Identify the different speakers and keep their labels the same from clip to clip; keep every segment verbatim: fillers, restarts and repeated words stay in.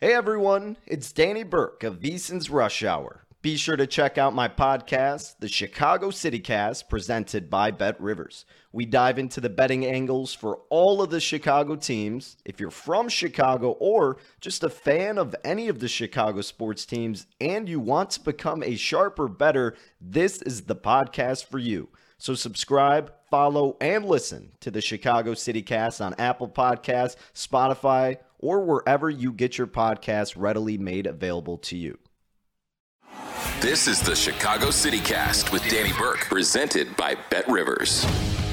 Speaker 1: Hey everyone, it's Danny Burke of VSiN's Rush Hour. Be sure to check out my podcast, the Chicago City Cast, presented by BetRivers. We dive into the betting angles for all of the Chicago teams. If you're from Chicago or just a fan of any of the Chicago sports teams and you want to become a sharper bettor, this is the podcast for you. So subscribe, follow, and listen to the Chicago City Cast on Apple Podcasts, Spotify, or wherever you get your podcasts readily made available to you.
Speaker 2: This is the Chicago City Cast with Danny Burke, presented by BetRivers.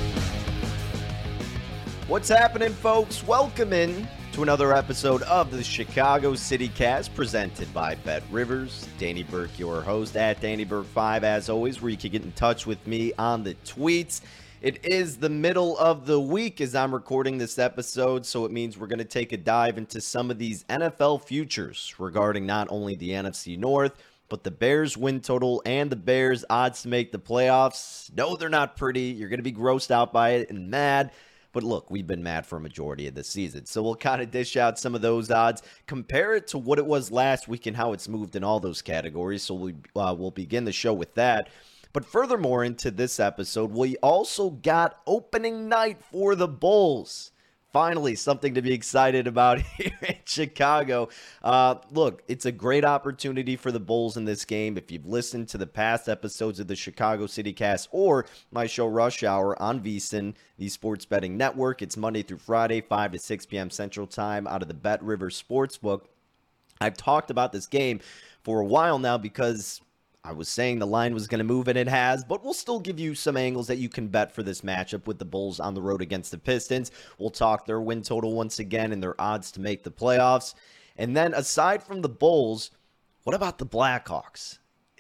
Speaker 1: What's happening, folks? Welcome in to another episode of the Chicago City Cast, presented by BetRivers. Danny Burke, your host, at Danny Burke five, as always, where you can get in touch with me on the tweets. It is the middle of the week as I'm recording this episode, so it means we're going to take a dive into some of these N F L futures regarding not only the N F C North, but the Bears win total and the Bears odds to make the playoffs. No, they're not pretty. You're going to be grossed out by it and mad. But look, we've been mad for a majority of the season. So we'll kind of dish out some of those odds, compare it to what it was last week and how it's moved in all those categories. So we, uh, we'll begin the show with that. But furthermore, into this episode, we also got opening night for the Bulls. Finally, something to be excited about here in Chicago. Uh, look, it's a great opportunity for the Bulls in this game. If you've listened to the past episodes of the Chicago City Cast or my show Rush Hour on VSiN, the Sports Betting Network, it's Monday through Friday, five to six p.m. Central Time out of the BetRivers Sportsbook. I've talked about this game for a while now because I was saying the line was going to move, and it has, but we'll still give you some angles that you can bet for this matchup with the Bulls on the road against the Pistons. We'll talk their win total once again and their odds to make the playoffs. And then aside from the Bulls, what about the Blackhawks?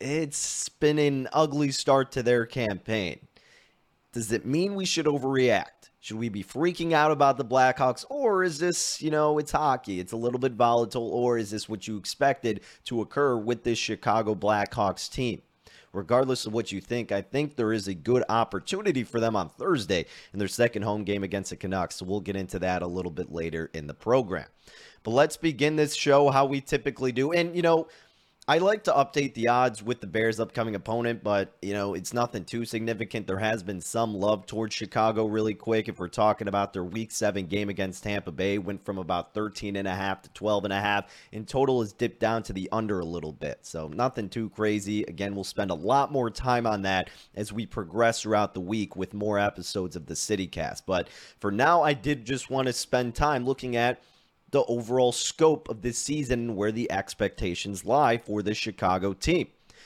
Speaker 1: It's been an ugly start to their campaign. Does it mean we should overreact? Should we be freaking out about the Blackhawks, or is this, you know, it's hockey, it's a little bit volatile, or is this what you expected to occur with this Chicago Blackhawks team? Regardless of what you think, I think there is a good opportunity for them on Thursday in their second home game against the Canucks, so we'll get into that a little bit later in the program. But let's begin this show how we typically do, and, you know, I like to update the odds with the Bears' upcoming opponent, but, you know, it's nothing too significant. There has been some love towards Chicago really quick. If we're talking about their Week seven game against Tampa Bay, went from about thirteen and a half to twelve and a half. In total, has dipped down to the under a little bit. So nothing too crazy. Again, we'll spend a lot more time on that as we progress throughout the week with more episodes of the CityCast. But for now, I did just want to spend time looking at the overall scope of this season and where the expectations lie for the Chicago team.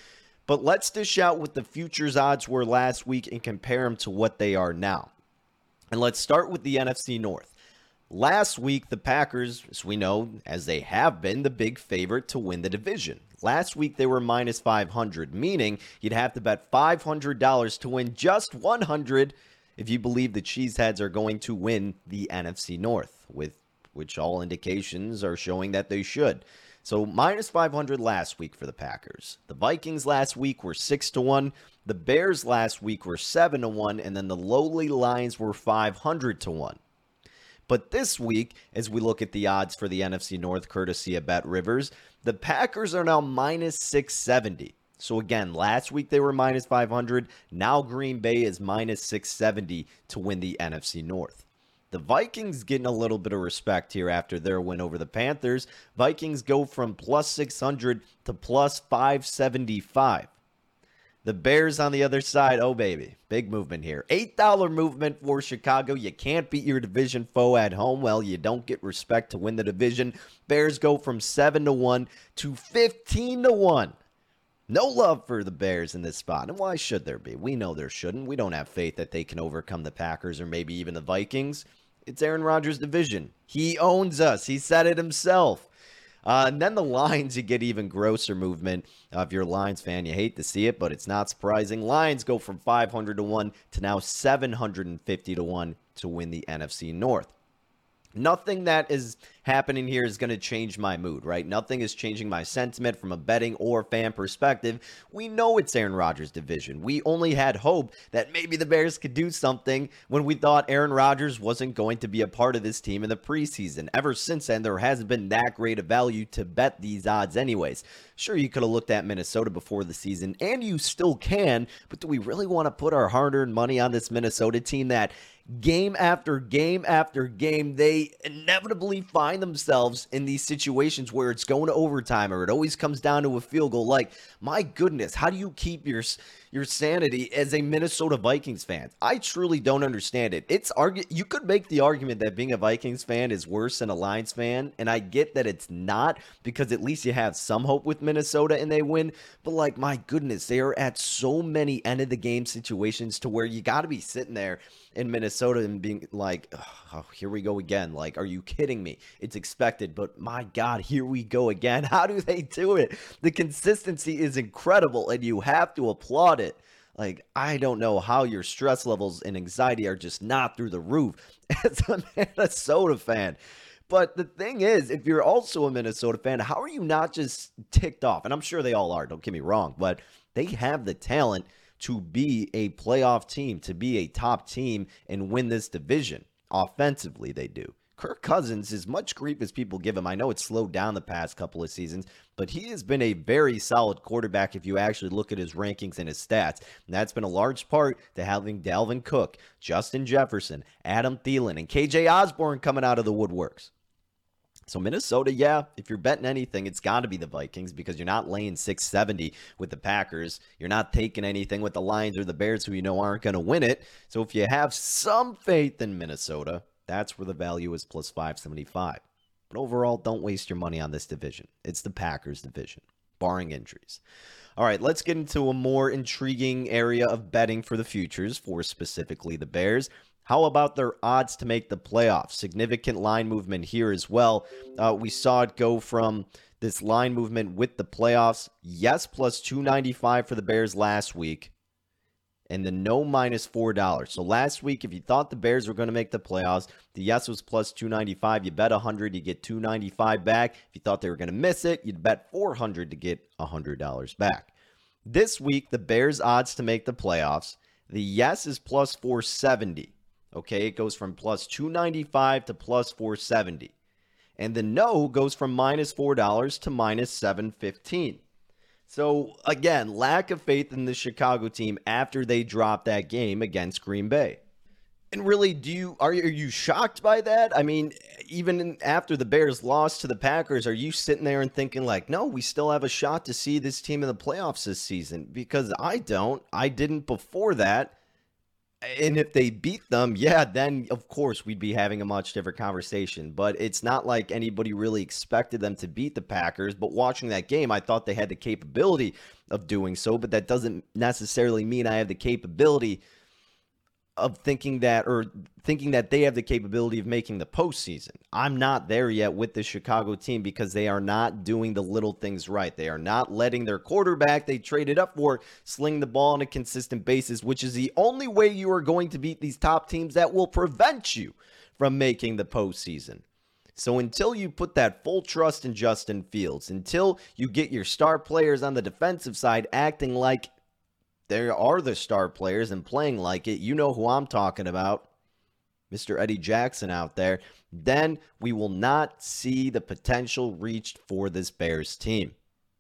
Speaker 1: But let's dish out what the futures odds were last week and compare them to what they are now. And let's start with the N F C North. Last week, the Packers, as we know, as they have been, the big favorite to win the division. Last week, they were minus five hundred, meaning you'd have to bet five hundred dollars to win just one hundred dollars if you believe the Cheeseheads are going to win the N F C North, with which all indications are showing that they should. So minus five hundred last week for the Packers. The Vikings last week were six to one. The Bears last week were seven to one. And then the lowly Lions were five hundred to one. But this week, as we look at the odds for the N F C North, courtesy of BetRivers, the Packers are now minus six seventy. So again, last week they were minus five hundred. Now Green Bay is minus six seventy to win the N F C North. The Vikings getting a little bit of respect here after their win over the Panthers. Vikings go from plus six hundred to plus five seventy-five. The Bears on the other side, oh baby, big movement here. eight dollar movement for Chicago. You can't beat your division foe at home. Well, you don't get respect to win the division. Bears go from seven to one to fifteen to one. No love for the Bears in this spot. And why should there be? We know there shouldn't. We don't have faith that they can overcome the Packers or maybe even the Vikings. It's Aaron Rodgers' division. He owns us. He said it himself. Uh, and then the Lions, you get even grosser movement. Uh, if you're a Lions fan, you hate to see it, but it's not surprising. Lions go from five hundred to one to now seven hundred fifty to one to win the N F C North. Nothing that is happening here is going to change my mood, right? Nothing is changing my sentiment from a betting or fan perspective. We know it's Aaron Rodgers' division. We only had hope that maybe the Bears could do something when we thought Aaron Rodgers wasn't going to be a part of this team in the preseason. Ever since then, there hasn't been that great a value to bet these odds anyways. Sure, you could have looked at Minnesota before the season, and you still can, but do we really want to put our hard-earned money on this Minnesota team that game after game after game, they inevitably find themselves in these situations where it's going to overtime or it always comes down to a field goal? Like, my goodness, how do you keep your your sanity as a Minnesota Vikings fan? I truly don't understand it. It's argu- You could make the argument that being a Vikings fan is worse than a Lions fan, and I get that it's not, because at least you have some hope with Minnesota and they win. But like, my goodness, they are at so many end of the game situations to where you got to be sitting there in Minnesota and being like, oh, here we go again. Like, are you kidding me? It's expected, but my God, here we go again. How do they do it? The consistency is incredible, and you have to applaud it. Like, I don't know how your stress levels and anxiety are just not through the roof as a Minnesota fan. But the thing is, if you're also a Minnesota fan, how are you not just ticked off? And I'm sure they all are, don't get me wrong, but they have the talent to be a playoff team, to be a top team and win this division. Offensively, they do. Kirk Cousins, as much grief as people give him, I know it's slowed down the past couple of seasons, but he has been a very solid quarterback if you actually look at his rankings and his stats. And that's been a large part to having Dalvin Cook, Justin Jefferson, Adam Thielen, and K J Osborne coming out of the woodworks. So Minnesota, yeah, if you're betting anything, it's got to be the Vikings, because you're not laying six seventy with the Packers. You're not taking anything with the Lions or the Bears, who you know aren't going to win it. So if you have some faith in Minnesota, that's where the value is plus five seventy-five. But overall, don't waste your money on this division. It's the Packers division, barring injuries. All right, let's get into a more intriguing area of betting for the futures, for specifically the Bears. How about their odds to make the playoffs? Significant line movement here as well. Uh, we saw it go from this line movement with the playoffs. Yes, plus two ninety-five for the Bears last week. And the no minus four dollars. So last week, if you thought the Bears were going to make the playoffs, the yes was plus two ninety-five. You bet one hundred, you get two ninety-five back. If you thought they were going to miss it, you'd bet four hundred to get one hundred dollars back. This week, the Bears' odds to make the playoffs, the yes is plus four seventy. Okay, it goes from plus two ninety-five to plus four seventy. And the no goes from minus four dollars to minus seven fifteen. So, again, lack of faith in the Chicago team after they dropped that game against Green Bay. And really, do you are, are you shocked by that? I mean, even after the Bears lost to the Packers, are you sitting there and thinking like, no, we still have a shot to see this team in the playoffs this season? Because I don't. I didn't before that. And if they beat them, yeah, then of course we'd be having a much different conversation. But it's not like anybody really expected them to beat the Packers. But watching that game, I thought they had the capability of doing so. But that doesn't necessarily mean I have the capability of thinking that, or thinking that they have the capability of making the postseason. I'm not there yet with the Chicago team, because they are not doing the little things right. They are not letting their quarterback they traded up for sling the ball on a consistent basis, which is the only way you are going to beat these top teams that will prevent you from making the postseason. So until you put that full trust in Justin Fields, until you get your star players on the defensive side acting like they are the star players and playing like it, you know who I'm talking about, Mister Eddie Jackson out there, then we will not see the potential reached for this Bears team.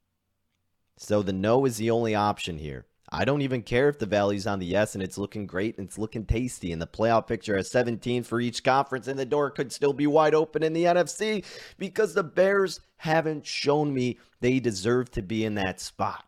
Speaker 1: So the no is the only option here. I don't even care if the value's on the yes and it's looking great and it's looking tasty, and the playoff picture has seventeen for each conference, and the door could still be wide open in the N F C, because the Bears haven't shown me they deserve to be in that spot.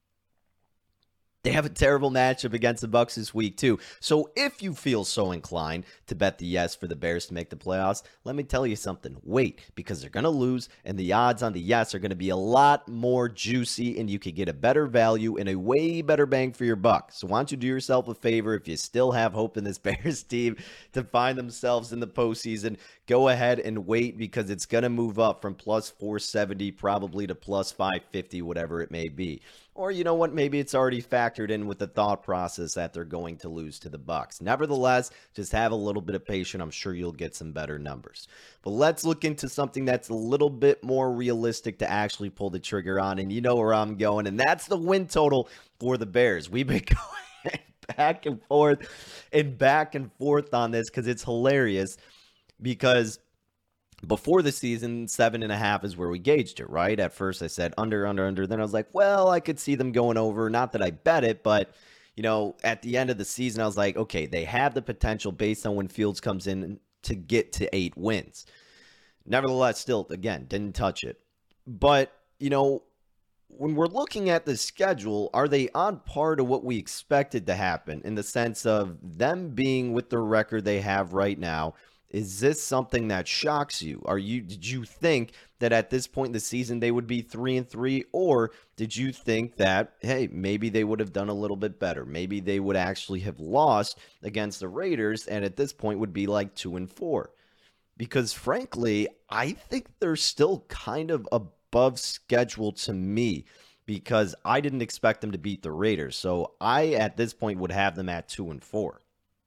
Speaker 1: They have a terrible matchup against the Bucs this week, too. So if you feel so inclined to bet the yes for the Bears to make the playoffs, let me tell you something. Wait, because they're going to lose, and the odds on the yes are going to be a lot more juicy, and you could get a better value and a way better bang for your buck. So why don't you do yourself a favor, if you still have hope in this Bears team to find themselves in the postseason, go ahead and wait, because it's going to move up from plus four seventy probably to plus five fifty, whatever it may be. Or you know what, maybe it's already factored factored in with the thought process that they're going to lose to the Bucs. Nevertheless, just have a little bit of patience. I'm sure you'll get some better numbers. But let's look into something that's a little bit more realistic to actually pull the trigger on, and you know where I'm going, and that's the win total for the Bears. We've been going back and forth and back and forth on this because it's hilarious, because before the season, seven and a half is where we gauged it, right? At first I said under, under, under. Then I was like, well, I could see them going over. Not that I bet it, but, you know, at the end of the season, I was like, okay, they have the potential based on when Fields comes in to get to eight wins. Nevertheless, still, again, didn't touch it. But, you know, when we're looking at the schedule, are they on par to what we expected to happen in the sense of them being with the record they have right now? Is this something that shocks you? Are you did you think that at this point in the season they would be three and three, or did you think that, hey, maybe they would have done a little bit better? Maybe they would actually have lost against the Raiders and at this point would be like two and four? Because frankly, I think they're still kind of above schedule to me, because I didn't expect them to beat the Raiders. So I at this point would have them at two and four.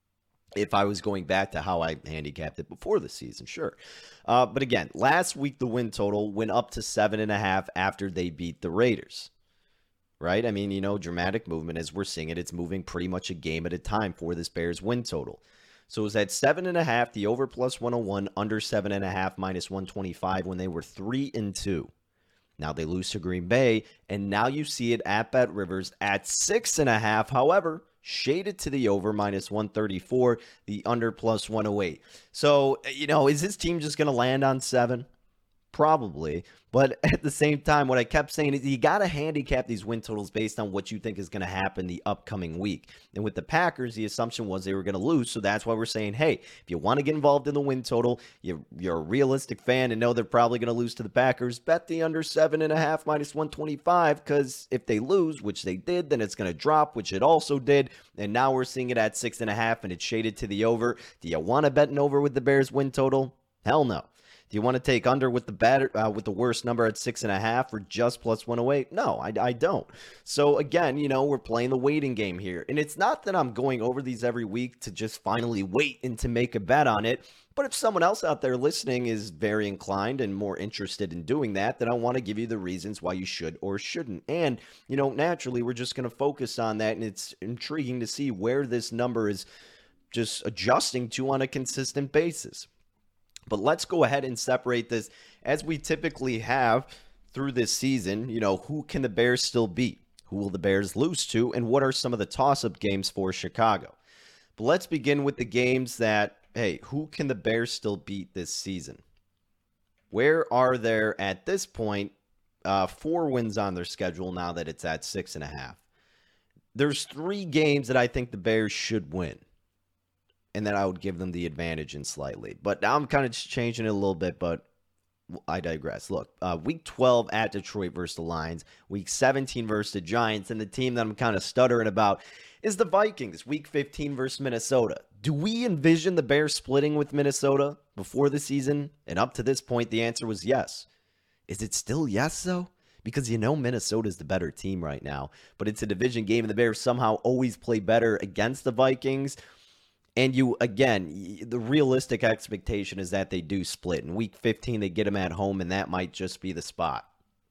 Speaker 1: If I was going back to how I handicapped it before the season, sure. Uh, but again, last week the win total went up to seven and a half after they beat the Raiders, right? I mean, you know, dramatic movement as we're seeing it. It's moving pretty much a game at a time for this Bears win total. So it was at seven and a half, the over plus one oh one, under seven and a half minus one twenty-five when they were three and two. Now they lose to Green Bay, and now you see it at Bet Rivers at six and a half. However, shaded to the over minus one thirty-four, the under plus one oh eight. So, you know, is this team just going to land on seven? Probably. But at the same time, what I kept saying is you got to handicap these win totals based on what you think is going to happen the upcoming week. And with the Packers, the assumption was they were going to lose. So that's why we're saying, hey, if you want to get involved in the win total, you're, you're a realistic fan and know they're probably going to lose to the Packers, bet the under seven and a half minus one twenty-five, because if they lose, which they did, then it's going to drop, which it also did. And now we're seeing it at six and a half and it's shaded to the over. Do you want to bet an over with the Bears win total? Hell no. Do you want to take under with the bad, uh, with the worst number at six and a half or just plus one oh eight? No, I, I don't. So again, you know, we're playing the waiting game here. And it's not that I'm going over these every week to just finally wait and to make a bet on it. But if someone else out there listening is very inclined and more interested in doing that, then I want to give you the reasons why you should or shouldn't. And, you know, naturally, we're just going to focus on that. And it's intriguing to see where this number is just adjusting to on a consistent basis. But let's go ahead and separate this as we typically have through this season. You know, who can the Bears still beat? Who will the Bears lose to? And what are some of the toss-up games for Chicago? But let's begin with the games that, hey, who can the Bears still beat this season? Where are there at this point uh, four wins on their schedule now that it's at six and a half? There's three games that I think the Bears should win, and then I would give them the advantage in slightly. But now I'm kind of changing it a little bit, but I digress. Look, uh, week twelve at Detroit versus the Lions, week seventeen versus the Giants, and the team that I'm kind of stuttering about is the Vikings, week fifteen versus Minnesota. Do we envision the Bears splitting with Minnesota before the season? And up to this point, the answer was yes. Is it still yes, though? Because you know Minnesota's the better team right now, but it's a division game, and the Bears somehow always play better against the Vikings. And you, again, the realistic expectation is that they do split. In week fifteen, they get them at home, and that might just be the spot.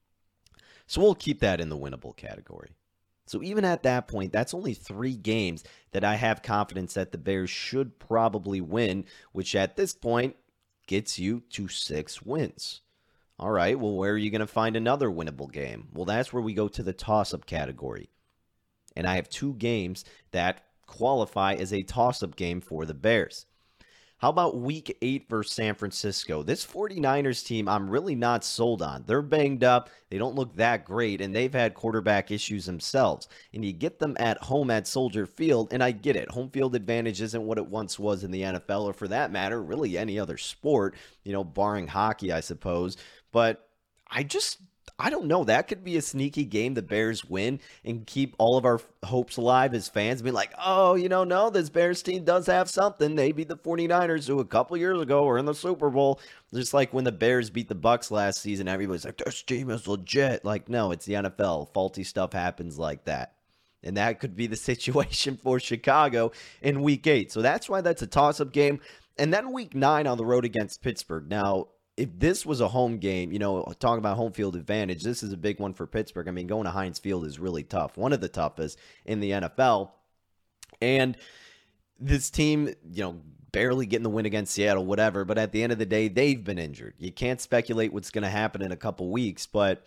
Speaker 1: So we'll keep that in the winnable category. So even at that point, that's only three games that I have confidence that the Bears should probably win, which at this point gets you to six wins. All right, well, where are you going to find another winnable game? Well, that's where we go to the toss-up category. And I have two games that qualify as a toss-up game for the Bears. How about week eight versus San Francisco? This 49ers team, I'm really not sold on. They're banged up. They don't look that great, and they've had quarterback issues themselves. And you get them at home at Soldier Field, and I get it. Home field advantage isn't what it once was in the N F L, or for that matter, really any other sport, you know, barring hockey, I suppose. But I just... I don't know. That could be a sneaky game the Bears win and keep all of our hopes alive as fans. Be like, oh, you know, no, this Bears team does have something. They beat the 49ers, who a couple years ago were in the Super Bowl. Just like when the Bears beat the Bucs last season, everybody's like, this team is legit. Like, no, it's the N F L. Faulty stuff happens like that. And that could be the situation for Chicago in week eight. So that's why that's a toss-up game. And then week nine on the road against Pittsburgh. Now, if this was a home game, you know, talking about home field advantage, this is a big one for Pittsburgh. I mean, going to Heinz Field is really tough. One of the toughest in the N F L. And this team, you know, barely getting the win against Seattle, whatever. But at the end of the day, they've been injured. You can't speculate what's going to happen in a couple weeks. But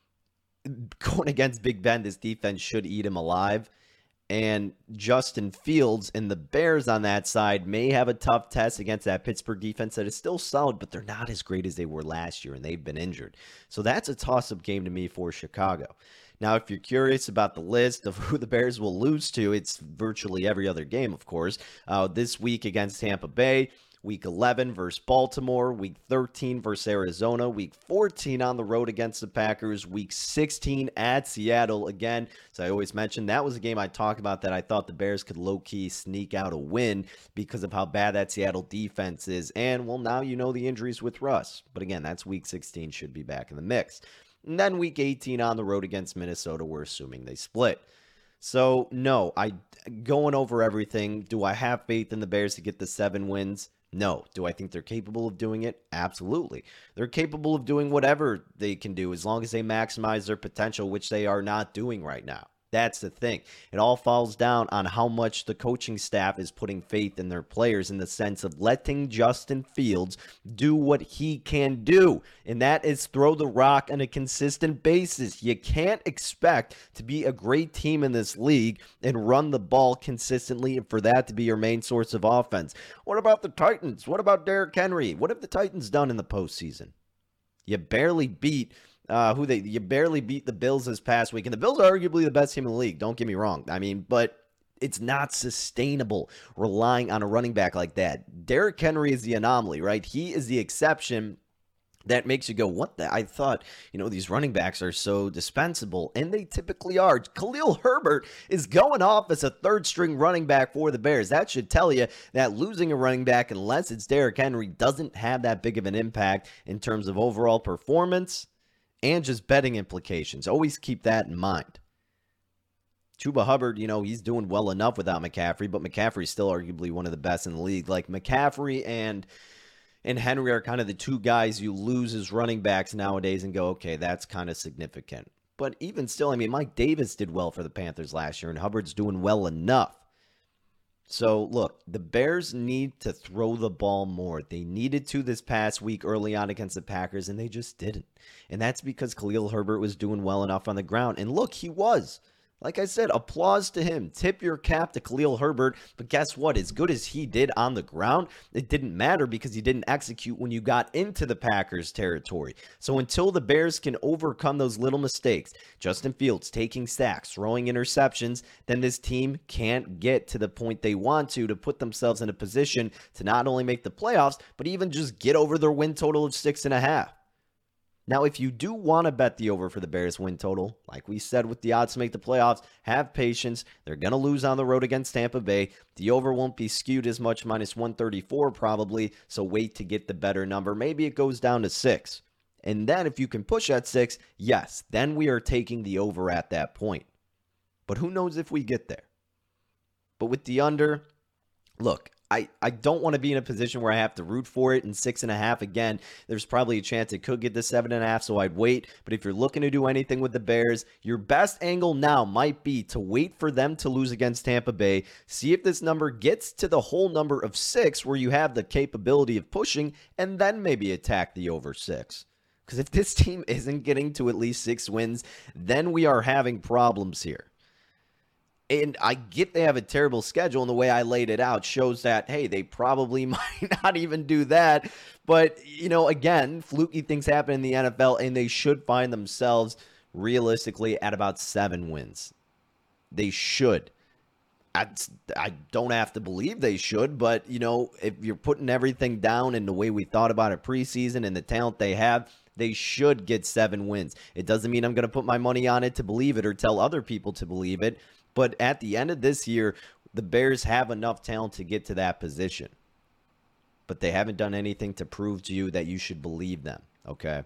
Speaker 1: going against Big Ben, this defense should eat him alive. And Justin Fields and the Bears on that side may have a tough test against that Pittsburgh defense that is still solid, but they're not as great as they were last year, and they've been injured. So that's a toss-up game to me for Chicago. Now, if you're curious about the list of who the Bears will lose to, it's virtually every other game, of course. Uh, this week against Tampa Bay, Week eleven versus Baltimore, Week thirteen versus Arizona, Week fourteen on the road against the Packers, Week sixteen at Seattle. Again, as I always mention, that was a game I talked about that I thought the Bears could low-key sneak out a win because of how bad that Seattle defense is. And, well, now you know the injuries with Russ. But again, that's Week sixteen, should be back in the mix. And then Week eighteen on the road against Minnesota, we're assuming they split. So, no, I going over everything, do I have faith in the Bears to get the seven wins? No. Do I think they're capable of doing it? Absolutely. They're capable of doing whatever they can do as long as they maximize their potential, which they are not doing right now. That's the thing. It all falls down on how much the coaching staff is putting faith in their players in the sense of letting Justin Fields do what he can do, and that is throw the rock on a consistent basis. You can't expect to be a great team in this league and run the ball consistently and for that to be your main source of offense. What about the Titans? What about Derrick Henry? What have the Titans done in the postseason? You barely beat Uh, who they you barely beat the Bills this past week, and the Bills are arguably the best team in the league. Don't get me wrong. I mean, but it's not sustainable relying on a running back like that. Derrick Henry is the anomaly, right? He is the exception that makes you go, what the? I thought, you know, these running backs are so dispensable, and they typically are. Khalil Herbert is going off as a third-string running back for the Bears. That should tell you that losing a running back, unless it's Derrick Henry, doesn't have that big of an impact in terms of overall performance and just betting implications. Always keep that in mind. Chuba Hubbard, you know, he's doing well enough without McCaffrey, but McCaffrey's still arguably one of the best in the league. Like, McCaffrey and and Henry are kind of the two guys you lose as running backs nowadays and go, okay, that's kind of significant. But even still, I mean, Mike Davis did well for the Panthers last year, and Hubbard's doing well enough. So, look, the Bears need to throw the ball more. They needed to this past week early on against the Packers, and they just didn't. And that's because Khalil Herbert was doing well enough on the ground. And look, he was. Like I said, applause to him. Tip your cap to Khalil Herbert. But guess what? As good as he did on the ground, it didn't matter because he didn't execute when you got into the Packers territory. So until the Bears can overcome those little mistakes, Justin Fields taking sacks, throwing interceptions, then this team can't get to the point they want to to put themselves in a position to not only make the playoffs, but even just get over their win total of six and a half. Now, if you do want to bet the over for the Bears win total, like we said with the odds to make the playoffs, have patience. They're going to lose on the road against Tampa Bay. The over won't be skewed as much, minus one thirty-four probably, so wait to get the better number. Maybe it goes down to six. And then if you can push at six, yes, then we are taking the over at that point. But who knows if we get there? But with the under, look, I, I don't want to be in a position where I have to root for it in six and a half. Again, there's probably a chance it could get to seven and a half, so I'd wait. But if you're looking to do anything with the Bears, your best angle now might be to wait for them to lose against Tampa Bay, see if this number gets to the whole number of six where you have the capability of pushing, and then maybe attack the over six. Because if this team isn't getting to at least six wins, then we are having problems here. And I get they have a terrible schedule, and the way I laid it out shows that, hey, they probably might not even do that. But, you know, again, fluky things happen in the N F L, and they should find themselves realistically at about seven wins. They should. I, I don't have to believe they should, but, you know, if you're putting everything down in the way we thought about it preseason and the talent they have, they should get seven wins. It doesn't mean I'm going to put my money on it to believe it or tell other people to believe it. But at the end of this year, the Bears have enough talent to get to that position. But they haven't done anything to prove to you that you should believe them, okay?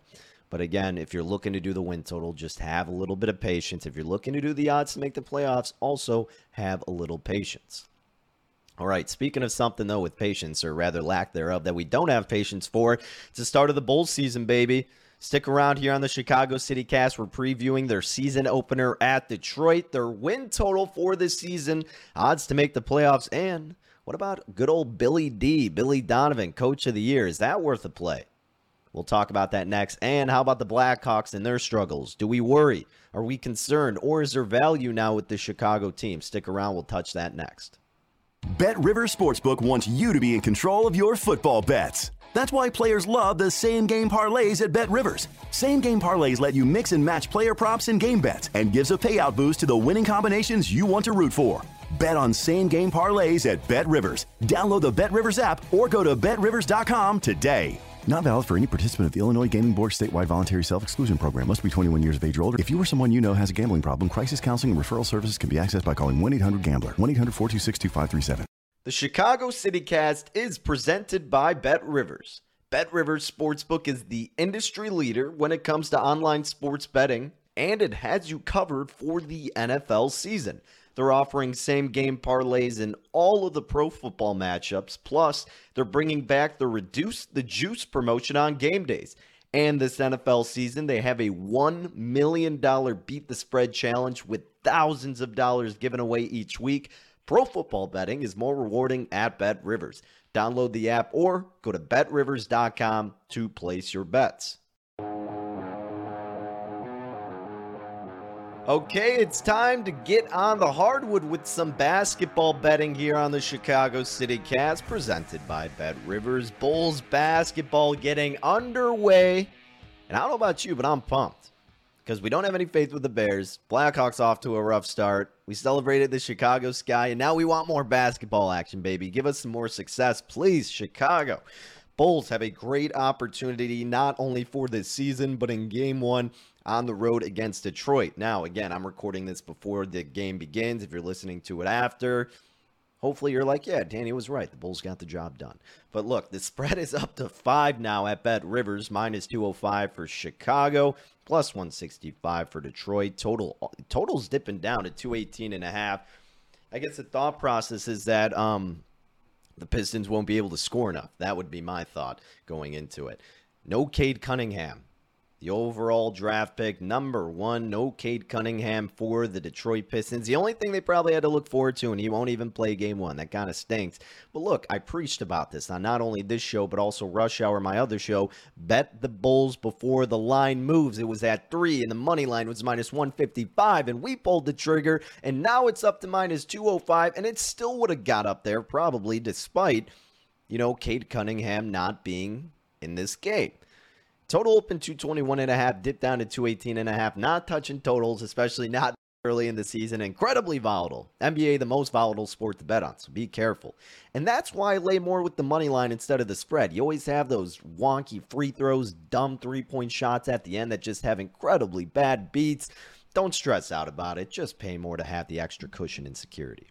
Speaker 1: But again, if you're looking to do the win total, just have a little bit of patience. If you're looking to do the odds to make the playoffs, also have a little patience. All right, speaking of something, though, with patience, or rather lack thereof, that we don't have patience for, it's the start of the Bulls season, baby. Stick around here on the Chicago City Cast. We're previewing their season opener at Detroit, their win total for this season, odds to make the playoffs, and what about good old Billy D, Billy Donovan, Coach of the Year? Is that worth a play? We'll talk about that next. And how about the Blackhawks and their struggles? Do we worry? Are we concerned? Or is there value now with the Chicago team? Stick around. We'll touch that next.
Speaker 3: BetRivers Sportsbook wants you to be in control of your football bets. That's why players love the same-game parlays at BetRivers. Same-game parlays let you mix and match player props and game bets and gives a payout boost to the winning combinations you want to root for. Bet on same-game parlays at BetRivers. Download the BetRivers app or go to bet rivers dot com today. Not valid for any participant of the Illinois Gaming Board statewide voluntary self-exclusion program. Must be twenty-one years of age or older. If you or someone you know has a gambling problem, crisis counseling and referral services can be accessed by calling one eight hundred gambler, one eight hundred four two six two five three seven.
Speaker 1: The Chicago City Cast is presented by BetRivers. BetRivers Sportsbook is the industry leader when it comes to online sports betting, and it has you covered for the N F L season. They're offering same-game parlays in all of the pro football matchups. Plus, they're bringing back the Reduce the Juice promotion on game days. And this N F L season, they have a one million dollars Beat the Spread challenge with thousands of dollars given away each week. Pro football betting is more rewarding at BetRivers. Download the app or go to bet rivers dot com to place your bets. Okay, it's time to get on the hardwood with some basketball betting here on the Chicago City Cast, presented by BetRivers. Bulls basketball getting underway. And I don't know about you, but I'm pumped because we don't have any faith with the Bears. Blackhawks off to a rough start. We celebrated the Chicago Sky, and now we want more basketball action, baby. Give us some more success, please, Chicago. Bulls have a great opportunity not only for this season, but in game one on the road against Detroit. Now, again, I'm recording this before the game begins. If you're listening to it after, hopefully you're like, yeah, Danny was right. The Bulls got the job done. But look, the spread is up to five now at BetRivers, minus two oh five for Chicago, plus one sixty-five for Detroit. Total total's dipping down to two eighteen and a half. I guess the thought process is that um, the Pistons won't be able to score enough. That would be my thought going into it. No Cade Cunningham. The overall draft pick, number one, no Cade Cunningham for the Detroit Pistons. The only thing they probably had to look forward to, and he won't even play game one. That kind of stinks. But look, I preached about this on not only this show, but also Rush Hour, my other show. Bet the Bulls before the line moves. It was at three, and the money line was minus one fifty-five, and we pulled the trigger, and now it's up to minus two oh five, and it still would have got up there probably despite, you know, Cade Cunningham not being in this game. Total open two twenty-one and a half, dipped down to two eighteen and a half. Not touching totals, especially not early in the season. Incredibly volatile. N B A, the most volatile sport to bet on, so be careful. And that's why I lay more with the money line instead of the spread. You always have those wonky free throws, dumb three-point shots at the end that just have incredibly bad beats. Don't stress out about it. Just pay more to have the extra cushion and security.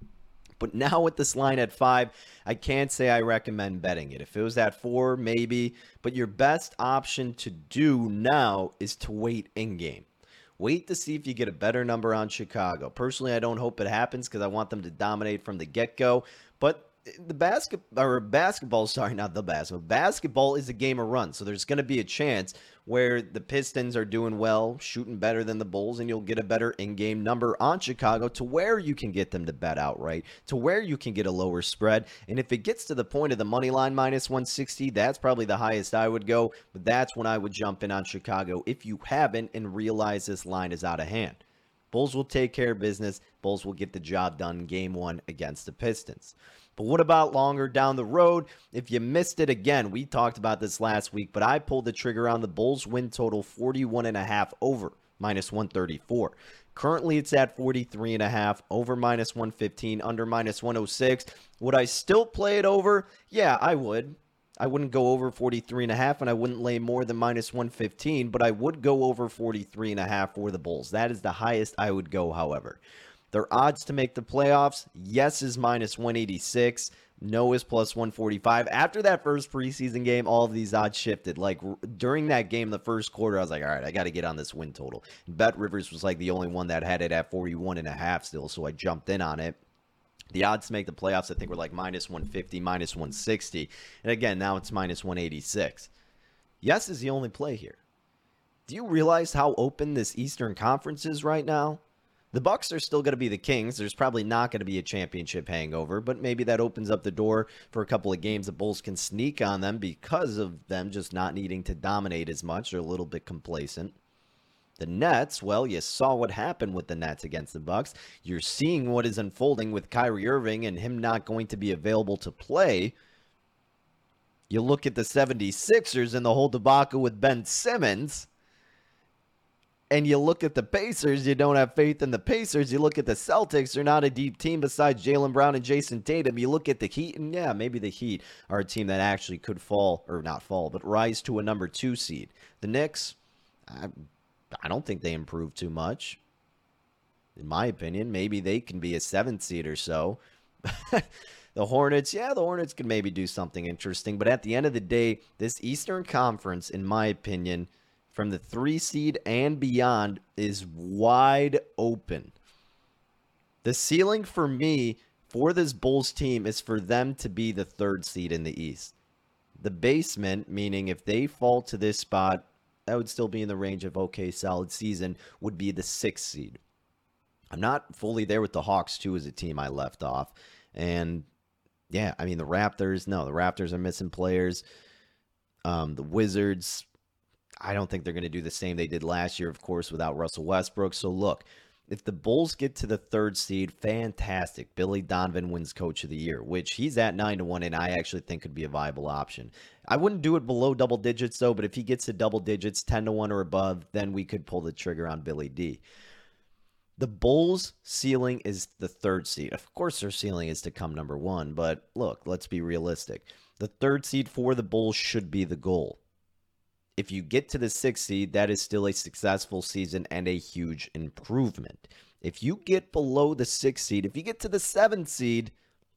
Speaker 1: But now with this line at five, I can't say I recommend betting it. If it was at four, maybe. But your best option to do now is to wait in-game. Wait to see if you get a better number on Chicago. Personally, I don't hope it happens because I want them to dominate from the get-go. But the basket or basketball, sorry, not the basketball. Basketball is a game of runs, so there's going to be a chance where the Pistons are doing well, shooting better than the Bulls, and you'll get a better in-game number on Chicago to where you can get them to bet outright, to where you can get a lower spread. And if it gets to the point of the money line minus one sixty, that's probably the highest I would go, but that's when I would jump in on Chicago if you haven't and realize this line is out of hand. Bulls will take care of business. Bulls will get the job done game one against the Pistons. But what about longer down the road? If you missed it again, we talked about this last week, but I pulled the trigger on the Bulls win total forty-one and a half over minus one thirty-four. Currently, it's at forty-three and a half, over minus one fifteen, under minus one oh six. Would I still play it over? Yeah, I would. I wouldn't go over forty-three and a half, and I wouldn't lay more than minus one fifteen, but I would go over forty-three and a half for the Bulls. That is the highest I would go, however. Their odds to make the playoffs, yes, is minus one eighty-six. No is plus one forty-five. After that first preseason game, all of these odds shifted. Like during that game, the first quarter, I was like, all right, I got to get on this win total. Bet Rivers was like the only one that had it at forty-one and a half still, so I jumped in on it. The odds to make the playoffs, I think, were like minus one fifty, minus one sixty. And again, now it's minus one eighty-six. Yes is the only play here. Do you realize how open this Eastern Conference is right now? The Bucks are still going to be the Kings. There's probably not going to be a championship hangover, but maybe that opens up the door for a couple of games. The Bulls can sneak on them because of them just not needing to dominate as much. They're a little bit complacent. The Nets, well, you saw what happened with the Nets against the Bucks. You're seeing what is unfolding with Kyrie Irving and him not going to be available to play. You look at the seventy-sixers and the whole debacle with Ben Simmons. And you look at the Pacers, you don't have faith in the Pacers. You look at the Celtics, they're not a deep team besides Jaylen Brown and Jason Tatum. You look at the Heat, and yeah, maybe the Heat are a team that actually could fall, or not fall, but rise to a number two seed. The Knicks, I, I don't think they improved too much. In my opinion, maybe they can be a seventh seed or so. The Hornets, yeah, the Hornets can maybe do something interesting. But at the end of the day, this Eastern Conference, in my opinion, from the three seed and beyond, is wide open. The ceiling for me for this Bulls team is for them to be the third seed in the East. The basement, meaning if they fall to this spot, that would still be in the range of okay, solid season, would be the sixth seed. I'm not fully there with the Hawks, too, as a team I left off. And, yeah, I mean, the Raptors, no, the Raptors are missing players. Um, the Wizards, I don't think they're going to do the same they did last year, of course, without Russell Westbrook. So, look, if the Bulls get to the third seed, fantastic. Billy Donovan wins Coach of the Year, which he's at nine to one, and I actually think could be a viable option. I wouldn't do it below double digits, though, but if he gets to double digits, ten to one or above, then we could pull the trigger on Billy D. The Bulls' ceiling is the third seed. Of course, their ceiling is to come number one, but look, let's be realistic. The third seed for the Bulls should be the goal. If you get to the sixth seed, that is still a successful season and a huge improvement. If you get below the sixth seed, if you get to the seventh seed,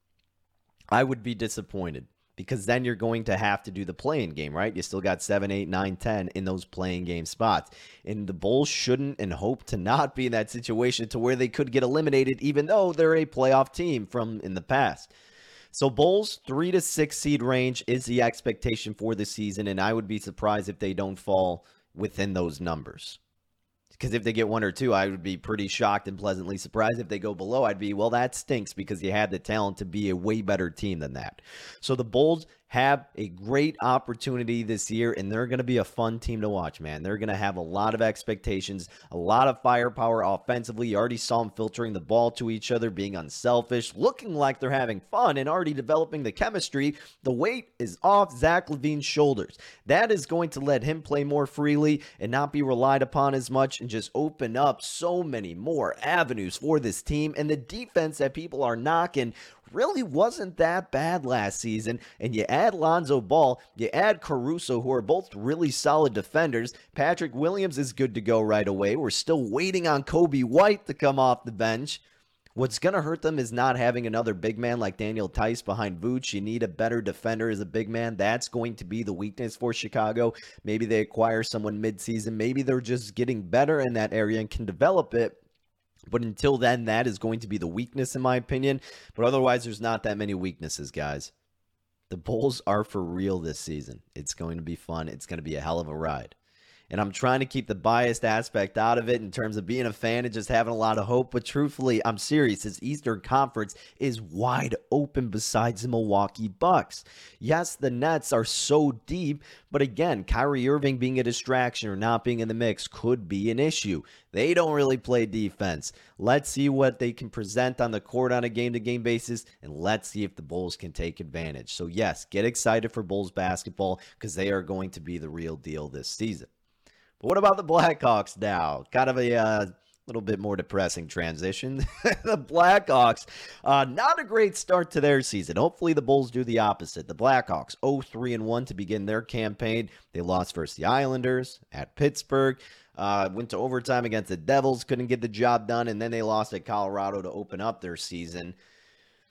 Speaker 1: I would be disappointed because then you're going to have to do the play-in game, right? You still got seven, eight, nine, ten in those play-in game spots. And the Bulls shouldn't and hope to not be in that situation to where they could get eliminated, even though they're a playoff team from in the past. So Bulls, three to six seed range is the expectation for the season, and I would be surprised if they don't fall within those numbers. Because if they get one or two, I would be pretty shocked and pleasantly surprised. If they go below, I'd be, well, that stinks because you had the talent to be a way better team than that. So the Bulls have a great opportunity this year, and they're going to be a fun team to watch, man. They're going to have a lot of expectations, a lot of firepower offensively. You already saw them filtering the ball to each other, being unselfish, looking like they're having fun and already developing the chemistry. The weight is off Zach LaVine's shoulders. That is going to let him play more freely and not be relied upon as much and just open up so many more avenues for this team. And the defense that people are knocking really wasn't that bad last season. And you add Lonzo Ball, you add Caruso, who are both really solid defenders. Patrick Williams is good to go right away. We're still waiting on Kobe White to come off the bench. What's going to hurt them is not having another big man like Daniel Tice behind Vooch. You need a better defender as a big man. That's going to be the weakness for Chicago. Maybe they acquire someone midseason. Maybe they're just getting better in that area and can develop it. But until then, that is going to be the weakness, in my opinion. But otherwise, there's not that many weaknesses, guys. The Bulls are for real this season. It's going to be fun. It's going to be a hell of a ride. And I'm trying to keep the biased aspect out of it in terms of being a fan and just having a lot of hope. But truthfully, I'm serious. This Eastern Conference is wide open besides the Milwaukee Bucks. Yes, the Nets are so deep. But again, Kyrie Irving being a distraction or not being in the mix could be an issue. They don't really play defense. Let's see what they can present on the court on a game-to-game basis, and let's see if the Bulls can take advantage. So yes, get excited for Bulls basketball because they are going to be the real deal this season. But what about the Blackhawks now? Kind of a uh, little bit more depressing transition. The Blackhawks, uh, not a great start to their season. Hopefully the Bulls do the opposite. The Blackhawks, oh three and one to begin their campaign. They lost versus the Islanders at Pittsburgh. Uh, went to overtime against the Devils, couldn't get the job done, and then they lost at Colorado to open up their season.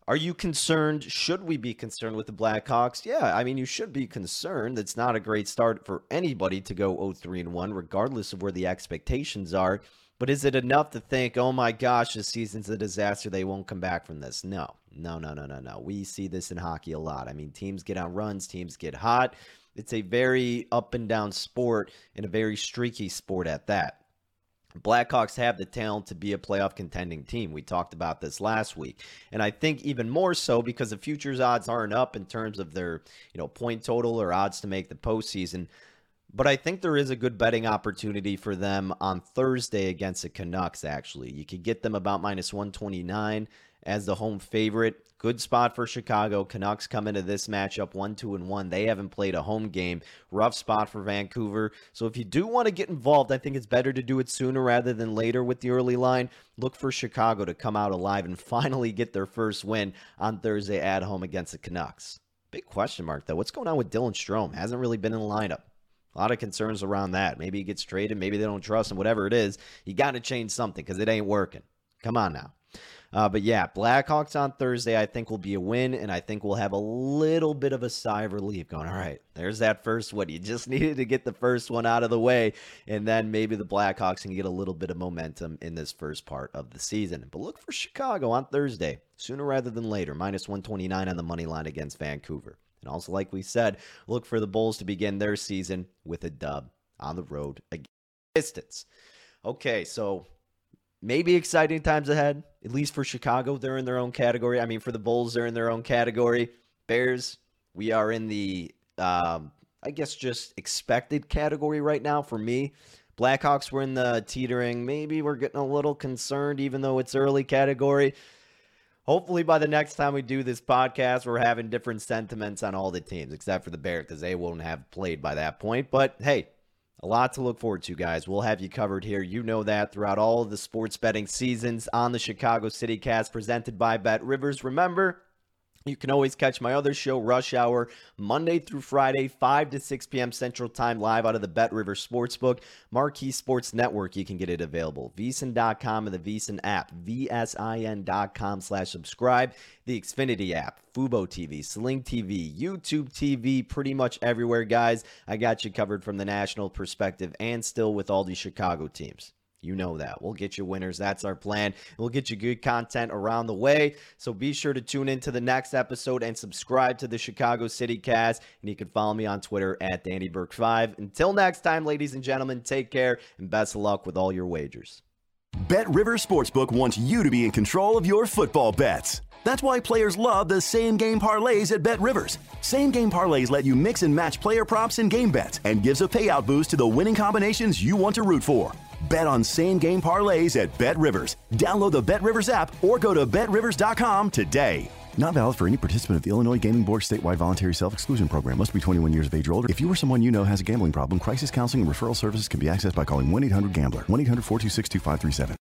Speaker 1: Are you concerned? Should we be concerned with the Blackhawks? Yeah, I mean, you should be concerned. It's not a great start for anybody to go oh three and one, regardless of where the expectations are. But is it enough to think, oh my gosh, this season's a disaster, they won't come back from this? No, no, no, no, no, no. We see this in hockey a lot. I mean, teams get on runs, teams get hot. It's a very up and down sport and a very streaky sport at that. Blackhawks have the talent to be a playoff contending team. We talked about this last week. And I think even more so because the futures odds aren't up in terms of their, you know, point total or odds to make the postseason. But I think there is a good betting opportunity for them on Thursday against the Canucks, actually. You could get them about minus one twenty-nine as the home favorite. Good spot for Chicago. Canucks come into this matchup one, two, and one. They haven't played a home game. Rough spot for Vancouver. So if you do want to get involved, I think it's better to do it sooner rather than later with the early line. Look for Chicago to come out alive and finally get their first win on Thursday at home against the Canucks. Big question mark, though. What's going on with Dylan Strome? Hasn't really been in the lineup. A lot of concerns around that. Maybe he gets traded. Maybe they don't trust him. Whatever it is, you got to change something because it ain't working. Come on now. Uh, but yeah, Blackhawks on Thursday I think will be a win, and I think we'll have a little bit of a sigh of relief going, all right, there's that first one. You just needed to get the first one out of the way, and then maybe the Blackhawks can get a little bit of momentum in this first part of the season. But look for Chicago on Thursday, sooner rather than later, minus one twenty-nine on the money line against Vancouver. And also, like we said, look for the Bulls to begin their season with a dub on the road against the Pistons. Okay, so maybe exciting times ahead, at least for Chicago. They're in their own category. I mean, for the Bulls, they're in their own category. Bears, we are in the, um, I guess, just expected category right now for me. Blackhawks, we're in the teetering. Maybe we're getting a little concerned, even though it's early category. Hopefully by the next time we do this podcast, we're having different sentiments on all the teams, except for the Bears, because they won't have played by that point. But, hey, a lot to look forward to, guys. We'll have you covered here. You know that throughout all of the sports betting seasons on the Chicago City Cast presented by BetRivers. Remember, you can always catch my other show, Rush Hour, Monday through Friday, five to six p.m. Central Time, live out of the BetRivers Sportsbook. Marquee Sports Network, you can get it available. V S I N dot com and the VSiN app, V S I N dot com slash subscribe. The Xfinity app, Fubo T V, Sling T V, YouTube T V, pretty much everywhere, guys. I got you covered from the national perspective and still with all these Chicago teams. You know that. We'll get you winners. That's our plan. We'll get you good content around the way. So be sure to tune in to the next episode and subscribe to the Chicago City Cast. And you can follow me on Twitter at Danny Burke five. Until next time, ladies and gentlemen, take care and best of luck with all your wagers.
Speaker 3: BetRivers Sportsbook wants you to be in control of your football bets. That's why players love the same-game parlays at BetRivers. Same-game parlays let you mix and match player props and game bets and gives a payout boost to the winning combinations you want to root for. Bet on same-game parlays at BetRivers. Download the BetRivers app or go to bet rivers dot com today. Not valid for any participant of the Illinois Gaming Board statewide voluntary self-exclusion program. Must be twenty-one years of age or older. If you or someone you know has a gambling problem, crisis counseling and referral services can be accessed by calling one eight hundred gambler, one eight hundred four two six two five three seven.